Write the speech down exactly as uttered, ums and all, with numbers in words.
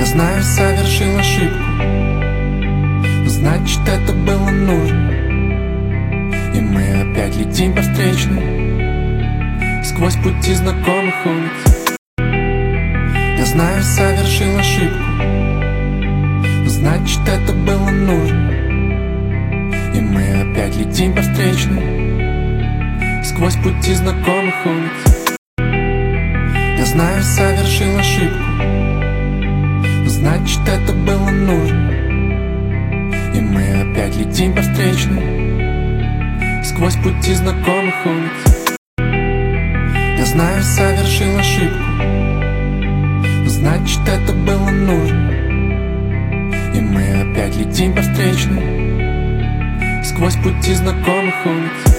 знаю, совершил ошибку, значит, это было нужно. И мы опять летим по встречной, сквозь пути знакомых улиц. Я знаю, совершил ошибку, значит, это было нужно. И мы опять летим по встречной, сквозь пути знакомых улиц. Я знаю, совершил ошибку, значит, это было нужно. И мы опять летим по встречной, сквозь пути знакомых улиц. Я знаю, совершил ошибку, значит, это было нужно. И мы опять летим по встречной, сквозь пути знакомых улиц.